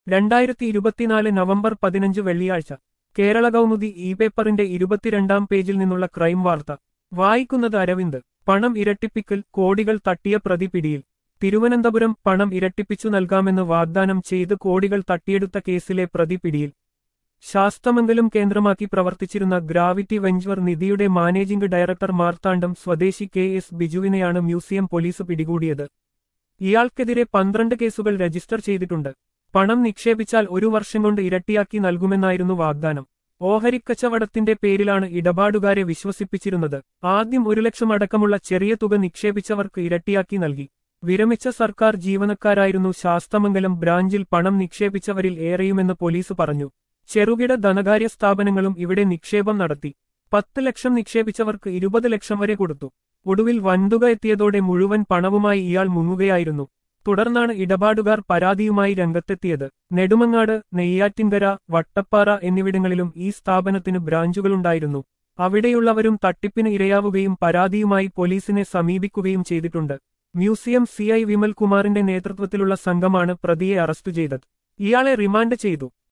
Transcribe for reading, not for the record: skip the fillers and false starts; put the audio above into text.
2024 November 15 വെള്ളിയാഴ്ച Kerala Kaumudi E പേപ്പറിന്റെ 22-ാം പേജിൽ നിന്നുള്ള ക്രൈം വാർത്ത വായിക്കുന്നത് അരവിന്ദ്. പണം ഇരട്ടിപ്പിക്കൽ, കോടികൾ തട്ടിയ പ്രതി പിടിയിൽ. തിരുവനന്തപുരം. പണം ഇരട്ടിപ്പിച്ചു നൽകാമെന്ന് വാഗ്ദാനം ചെയ്ത് കോടികൾ തട്ടിയെടുത്ത കേസിലെ പ്രതി പിടിയിൽ. ശാസ്തമംഗലം കേന്ദ്രമാക്കി പ്രവർത്തിച്ചിരുന്ന ഗ്രാവിറ്റി വെഞ്ചർ നിധിയുടെ മാനേജിംഗ് ഡയറക്ടർ മാർത്താണ്ഡം സ്വദേശി KS ബിജുവിനെയാണ് മ്യൂസിയം പോലീസ് പിടികൂടിയത്. ഇയാൾക്കെതിരെ 12 കേസുകൾ രജിസ്റ്റർ ചെയ്തിട്ടുണ്ട്. പണം നിക്ഷേപിച്ചാൽ 1 വർഷം കൊണ്ട് ഇരട്ടിയാക്കി നൽകുമെന്നായിരുന്നു വാഗ്ദാനം. ഓഹരിക്കച്ചവടത്തിന്റെ പേരിലാണ് ഇടപാടുകാരെ വിശ്വസിപ്പിച്ചിരുന്നത്. ആദ്യം 1 ലക്ഷം അടക്കമുള്ള ചെറിയ തുക നിക്ഷേപിച്ചവർക്ക് ഇരട്ടിയാക്കി നൽകി. വിരമിച്ച സർക്കാർ ജീവനക്കാരായിരുന്നു ശാസ്തമംഗലം ബ്രാഞ്ചിൽ പണം നിക്ഷേപിച്ചവരിൽ ഏറെയുമെന്ന് പോലീസ് പറഞ്ഞു. ചെറുകിട ധനകാര്യ സ്ഥാപനങ്ങളും ഇവിടെ നിക്ഷേപം നടത്തി. 10 ലക്ഷം നിക്ഷേപിച്ചവർക്ക് 20 ലക്ഷം വരെ കൊടുത്തു. ഒടുവിൽ വൻതുക എത്തിയതോടെ മുഴുവൻ പണവുമായി ഇയാൾ മുങ്ങുകയായിരുന്നു. തുടർന്നാണ് ഇടപാടുകാർ പരാതിയുമായി രംഗത്തെത്തിയത്. നെടുമങ്ങാട്, നെയ്യാറ്റിൻകര, വട്ടപ്പാറ എന്നിവിടങ്ങളിലും ഈ സ്ഥാപനത്തിന് ബ്രാഞ്ചുകളുണ്ടായിരുന്നു. അവിടെയുള്ളവരും തട്ടിപ്പിന് ഇരയാവുകയും പരാതിയുമായി പോലീസിനെ സമീപിക്കുകയും ചെയ്തിട്ടുണ്ട്. മ്യൂസിയം CI വിമൽ കുമാറിന്റെ നേതൃത്വത്തിലുള്ള സംഘമാണ് പ്രതിയെ അറസ്റ്റ് ചെയ്തത്. ഇയാളെ റിമാൻഡ് ചെയ്തു.